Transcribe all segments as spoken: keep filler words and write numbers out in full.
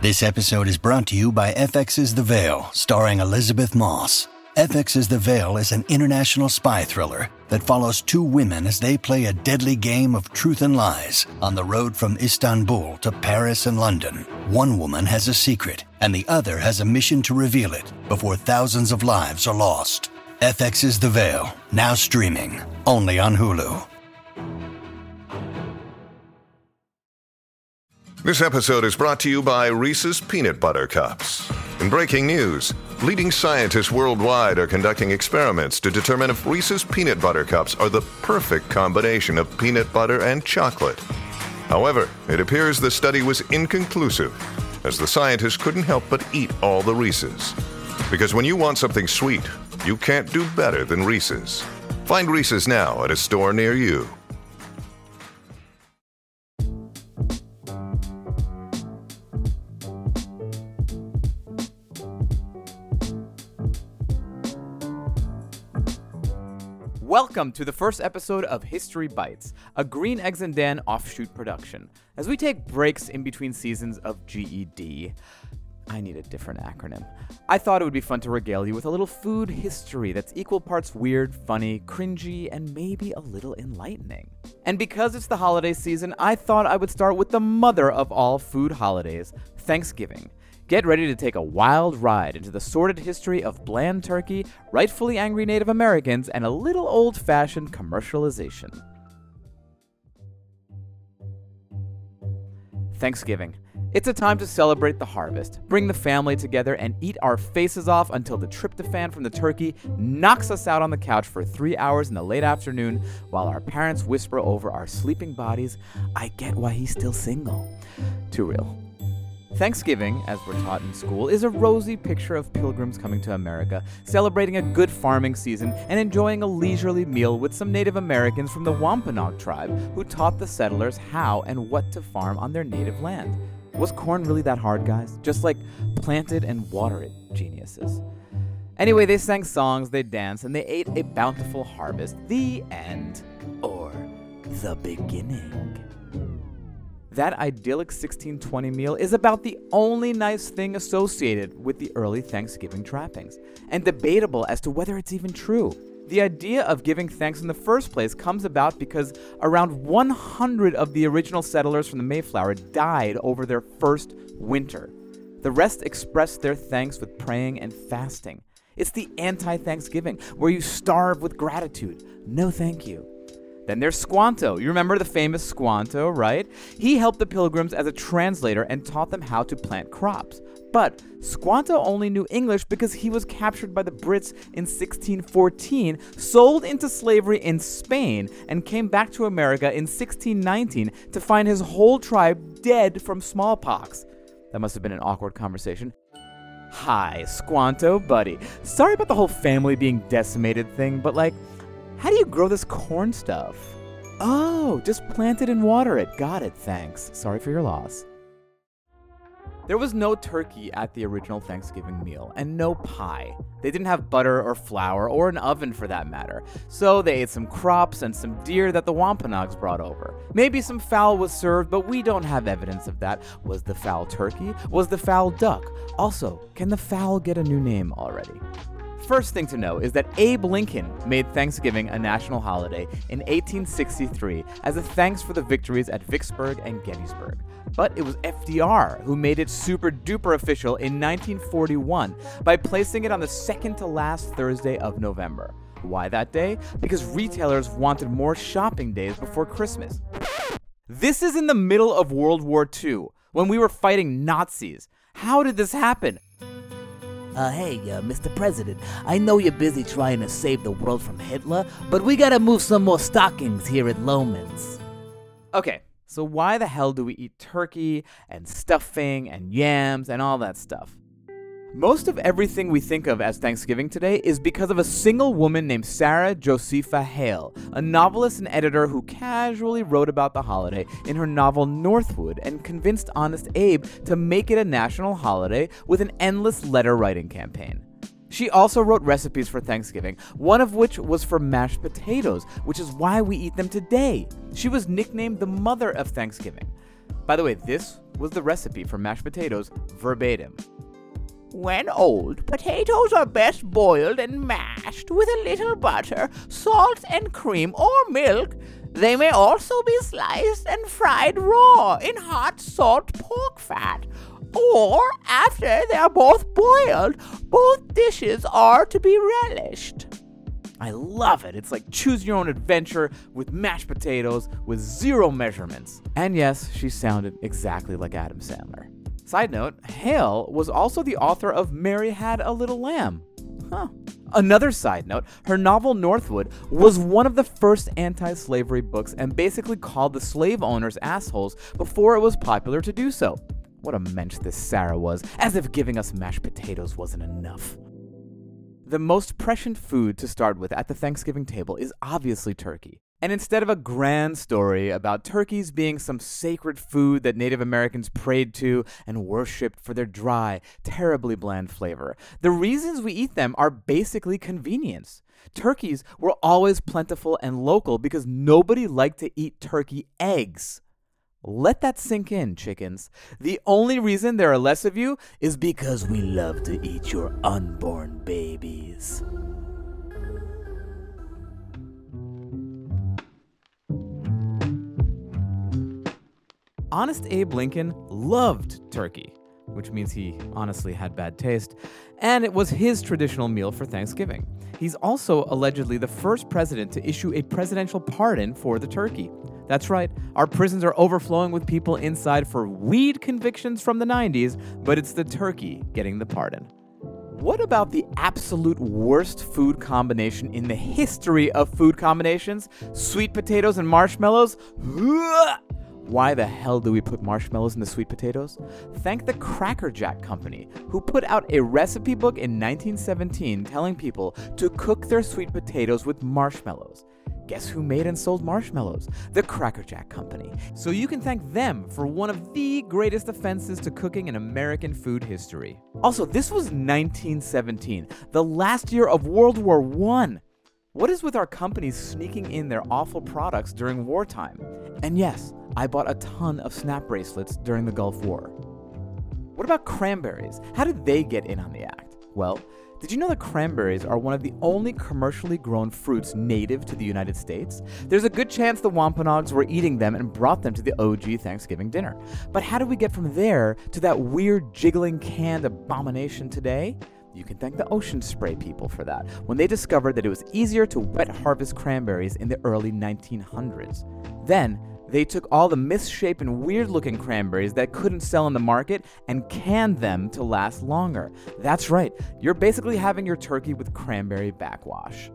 This episode is brought to you by F X's The Veil, starring Elizabeth Moss. F X's The Veil is an international spy thriller that follows two women as they play a deadly game of truth and lies on the road from Istanbul to Paris and London. One woman has a secret, and the other has a mission to reveal it before thousands of lives are lost. F X's The Veil, now streaming, only on Hulu. This episode is brought to you by Reese's Peanut Butter Cups. In breaking news, leading scientists worldwide are conducting experiments to determine if Reese's Peanut Butter Cups are the perfect combination of peanut butter and chocolate. However, it appears the study was inconclusive, as the scientists couldn't help but eat all the Reese's. Because when you want something sweet, you can't do better than Reese's. Find Reese's now at a store near you. Welcome to the first episode of History Bites, a Green Eggs and Dan offshoot production. As we take breaks in between seasons of G E D, I need a different acronym. I thought it would be fun to regale you with a little food history that's equal parts weird, funny, cringy, and maybe a little enlightening. And because it's the holiday season, I thought I would start with the mother of all food holidays, Thanksgiving. Get ready to take a wild ride into the sordid history of bland turkey, rightfully angry Native Americans, and a little old-fashioned commercialization. Thanksgiving. It's a time to celebrate the harvest, bring the family together, and eat our faces off until the tryptophan from the turkey knocks us out on the couch for three hours in the late afternoon while our parents whisper over our sleeping bodies, "I get why he's still single." Too real. Thanksgiving, as we're taught in school, is a rosy picture of pilgrims coming to America, celebrating a good farming season and enjoying a leisurely meal with some Native Americans from the Wampanoag tribe who taught the settlers how and what to farm on their native land. Was corn really that hard, guys? Just like plant it and water it, geniuses. Anyway, they sang songs, they danced, and they ate a bountiful harvest. The end. Or the beginning. That idyllic sixteen twenty meal is about the only nice thing associated with the early Thanksgiving trappings, and debatable as to whether it's even true. The idea of giving thanks in the first place comes about because around one hundred of the original settlers from the Mayflower died over their first winter. The rest expressed their thanks with praying and fasting. It's the anti-Thanksgiving, where you starve with gratitude. No thank you. Then there's Squanto. You remember the famous Squanto, right? He helped the pilgrims as a translator and taught them how to plant crops. But Squanto only knew English because he was captured by the Brits in sixteen fourteen, sold into slavery in Spain, and came back to America in sixteen nineteen to find his whole tribe dead from smallpox. That must have been an awkward conversation. Hi, Squanto, buddy. Sorry about the whole family being decimated thing, but like, how do you grow this corn stuff? Oh, just plant it and water it. Got it, thanks. Sorry for your loss. There was no turkey at the original Thanksgiving meal, and no pie. They didn't have butter or flour, or an oven for that matter. So they ate some crops and some deer that the Wampanoags brought over. Maybe some fowl was served, but we don't have evidence of that. Was the fowl turkey? Was the fowl duck? Also, can the fowl get a new name already? First thing to know is that Abe Lincoln made Thanksgiving a national holiday in eighteen sixty-three as a thanks for the victories at Vicksburg and Gettysburg. But it was F D R who made it super duper official in nineteen forty-one by placing it on the second to last Thursday of November. Why that day? Because retailers wanted more shopping days before Christmas. This is in the middle of World War Two, when we were fighting Nazis. How did this happen? Uh, hey, uh, Mister President, I know you're busy trying to save the world from Hitler, but we gotta move some more stockings here at Loman's. Okay, so why the hell do we eat turkey and stuffing and yams and all that stuff? Most of everything we think of as Thanksgiving today is because of a single woman named Sarah Josepha Hale, a novelist and editor who casually wrote about the holiday in her novel Northwood and convinced Honest Abe to make it a national holiday with an endless letter-writing campaign. She also wrote recipes for Thanksgiving, one of which was for mashed potatoes, which is why we eat them today. She was nicknamed the Mother of Thanksgiving. By the way, this was the recipe for mashed potatoes verbatim. When old, potatoes are best boiled and mashed with a little butter, salt and cream or milk. They may also be sliced and fried raw in hot salt pork fat. Or after they are both boiled, both dishes are to be relished. I love it. It's like choose your own adventure with mashed potatoes with zero measurements. And yes, she sounded exactly like Adam Sandler. Side note, Hale was also the author of Mary Had a Little Lamb. Huh. Another side note, her novel Northwood was one of the first anti-slavery books and basically called the slave owners assholes before it was popular to do so. What a mensch this Sarah was, as if giving us mashed potatoes wasn't enough. The most prescient food to start with at the Thanksgiving table is obviously turkey. And instead of a grand story about turkeys being some sacred food that Native Americans prayed to and worshipped for their dry, terribly bland flavor, the reasons we eat them are basically convenience. Turkeys were always plentiful and local because nobody liked to eat turkey eggs. Let that sink in, chickens. The only reason there are less of you is because we love to eat your unborn babies. Honest Abe Lincoln loved turkey, which means he honestly had bad taste, and it was his traditional meal for Thanksgiving. He's also allegedly the first president to issue a presidential pardon for the turkey. That's right, our prisons are overflowing with people inside for weed convictions from the nineties, but it's the turkey getting the pardon. What about the absolute worst food combination in the history of food combinations? Sweet potatoes and marshmallows? Why the hell do we put marshmallows in the sweet potatoes? Thank the Cracker Jack Company, who put out a recipe book in nineteen seventeen telling people to cook their sweet potatoes with marshmallows. Guess who made and sold marshmallows? The Cracker Jack Company. So you can thank them for one of the greatest offenses to cooking in American food history. Also, this was nineteen seventeen, the last year of World War One. What is with our companies sneaking in their awful products during wartime? And yes, I bought a ton of snap bracelets during the Gulf War. What about cranberries? How did they get in on the act? Well, did you know that cranberries are one of the only commercially grown fruits native to the United States? There's a good chance the Wampanoags were eating them and brought them to the O G Thanksgiving dinner. But how did we get from there to that weird jiggling canned abomination today? You can thank the Ocean Spray people for that, when they discovered that it was easier to wet harvest cranberries in the early nineteen hundreds. Then, they took all the misshapen, weird-looking cranberries that couldn't sell in the market and canned them to last longer. That's right, you're basically having your turkey with cranberry backwash.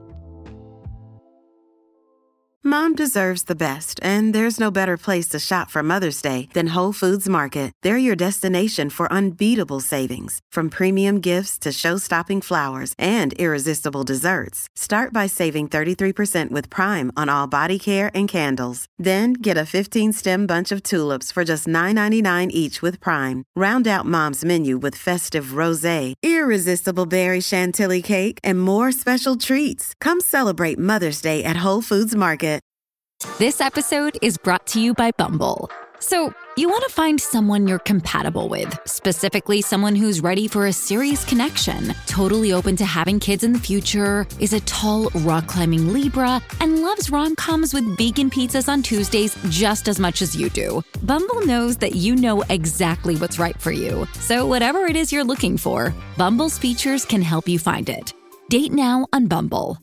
Mom deserves the best, and there's no better place to shop for Mother's Day than Whole Foods Market. They're your destination for unbeatable savings, from premium gifts to show-stopping flowers and irresistible desserts. Start by saving thirty-three percent with Prime on all body care and candles. Then get a fifteen-stem bunch of tulips for just nine ninety-nine each with Prime. Round out Mom's menu with festive rosé, irresistible berry chantilly cake, and more special treats. Come celebrate Mother's Day at Whole Foods Market. This episode is brought to you by Bumble. So, you want to find someone you're compatible with, specifically someone who's ready for a serious connection, totally open to having kids in the future, is a tall, rock-climbing Libra, and loves rom-coms with vegan pizzas on Tuesdays just as much as you do. Bumble knows that you know exactly what's right for you. So whatever it is you're looking for, Bumble's features can help you find it. Date now on Bumble.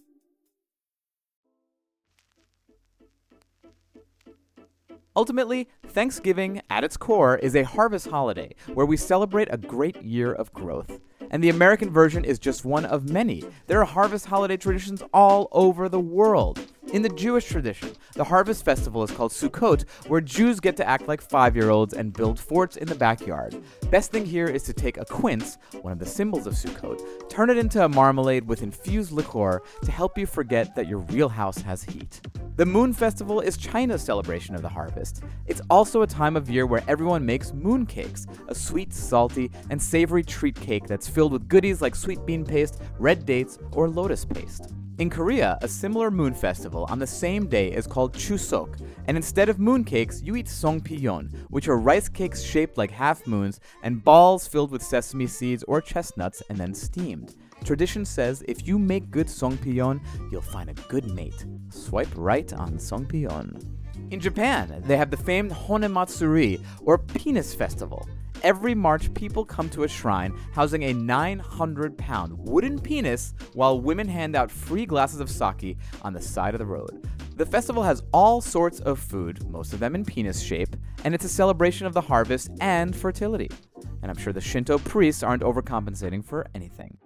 Ultimately, Thanksgiving, at its core, is a harvest holiday where we celebrate a great year of growth. And the American version is just one of many. There are harvest holiday traditions all over the world. In the Jewish tradition, the harvest festival is called Sukkot, where Jews get to act like five-year-olds and build forts in the backyard. Best thing here is to take a quince, one of the symbols of Sukkot, turn it into a marmalade with infused liqueur to help you forget that your real house has heat. The Moon Festival is China's celebration of the harvest. It's also a time of year where everyone makes moon cakes, a sweet, salty, and savory treat cake that's filled with goodies like sweet bean paste, red dates, or lotus paste. In Korea, a similar moon festival on the same day is called Chuseok, and instead of mooncakes, you eat songpyeon, which are rice cakes shaped like half moons and balls filled with sesame seeds or chestnuts and then steamed. Tradition says if you make good songpyeon, you'll find a good mate. Swipe right on songpyeon. In Japan, they have the famed Honematsuri, or Penis Festival. Every March, people come to a shrine housing a nine hundred pound wooden penis while women hand out free glasses of sake on the side of the road. The festival has all sorts of food, most of them in penis shape, and it's a celebration of the harvest and fertility. And I'm sure the Shinto priests aren't overcompensating for anything.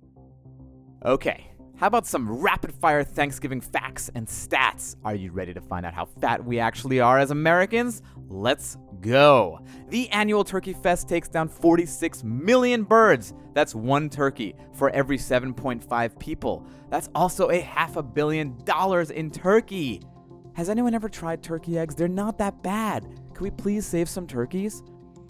Okay, how about some rapid-fire Thanksgiving facts and stats? Are you ready to find out how fat we actually are as Americans? Let's go. The annual Turkey Fest takes down forty-six million birds. That's one turkey for every seven point five people. That's also a half a billion dollars in turkey. Has anyone ever tried turkey eggs? They're not that bad. Can we please save some turkeys?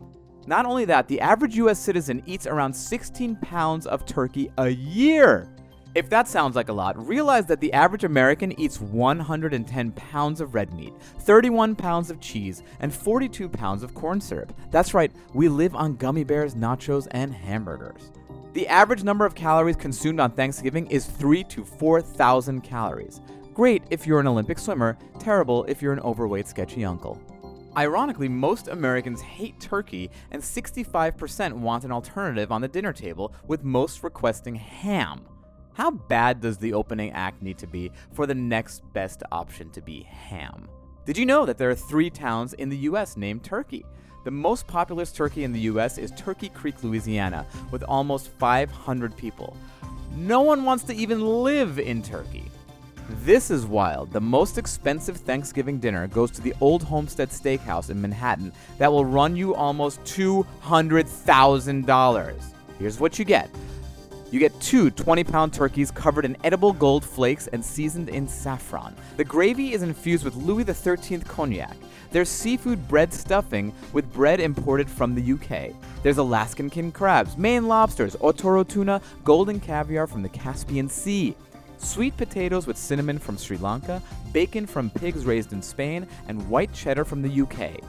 Not only that, the average U S citizen eats around sixteen pounds of turkey a year. If that sounds like a lot, realize that the average American eats one hundred ten pounds of red meat, thirty-one pounds of cheese, and forty-two pounds of corn syrup. That's right, we live on gummy bears, nachos, and hamburgers. The average number of calories consumed on Thanksgiving is three to four thousand calories. Great if you're an Olympic swimmer, terrible if you're an overweight sketchy uncle. Ironically, most Americans hate turkey, and sixty-five percent want an alternative on the dinner table, with most requesting ham. How bad does the opening act need to be for the next best option to be ham? Did you know that there are three towns in the U S named Turkey? The most populous turkey in the U S is Turkey Creek, Louisiana, with almost five hundred people. No one wants to even live in Turkey. This is wild. The most expensive Thanksgiving dinner goes to the Old Homestead Steakhouse in Manhattan that will run you almost two hundred thousand dollars. Here's what you get. You get two twenty-pound turkeys covered in edible gold flakes and seasoned in saffron. The gravy is infused with Louis the thirteenth cognac. There's seafood bread stuffing with bread imported from the U K. There's Alaskan king crabs, Maine lobsters, otoro tuna, golden caviar from the Caspian Sea. Sweet potatoes with cinnamon from Sri Lanka, bacon from pigs raised in Spain, and white cheddar from the U K.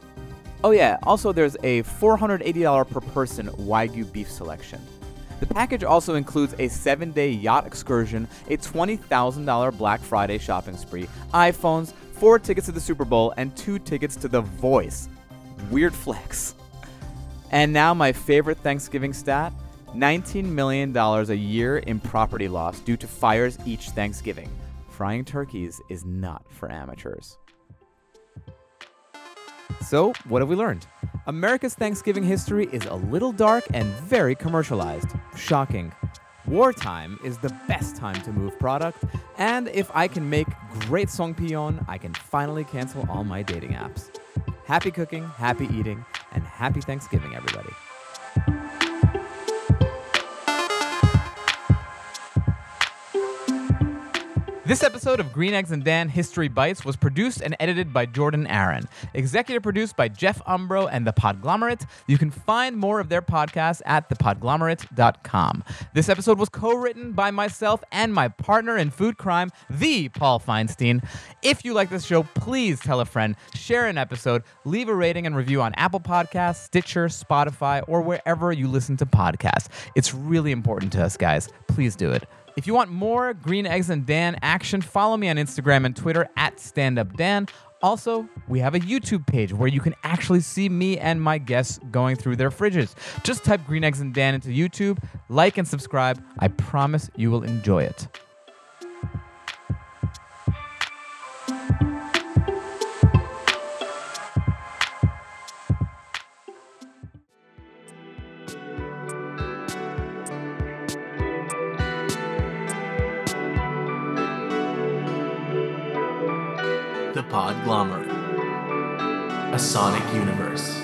Oh yeah, also there's a four hundred eighty dollars per person Wagyu beef selection. The package also includes a seven-day yacht excursion, a twenty thousand dollars Black Friday shopping spree, iPhones, four tickets to the Super Bowl, and two tickets to The Voice. Weird flex. And now my favorite Thanksgiving stat, nineteen million dollars a year in property loss due to fires each Thanksgiving. Frying turkeys is not for amateurs. So, what have we learned? America's Thanksgiving history is a little dark and very commercialized. Shocking. Wartime is the best time to move product, and if I can make great songpyeon, I can finally cancel all my dating apps. Happy cooking, happy eating, and happy Thanksgiving, everybody. This episode of Green Eggs and Dan History Bites was produced and edited by Jordan Aaron. Executive produced by Jeff Umbro and The Podglomerate. You can find more of their podcasts at the podglomerate dot com. This episode was co-written by myself and my partner in food crime, the Paul Feinstein. If you like this show, please tell a friend, share an episode, leave a rating and review on Apple Podcasts, Stitcher, Spotify, or wherever you listen to podcasts. It's really important to us, guys. Please do it. If you want more Green Eggs and Dan action, follow me on Instagram and Twitter at StandUpDan. Also, we have a YouTube page where you can actually see me and my guests going through their fridges. Just type Green Eggs and Dan into YouTube, like and subscribe. I promise you will enjoy it. The Podglomerate, a sonic universe.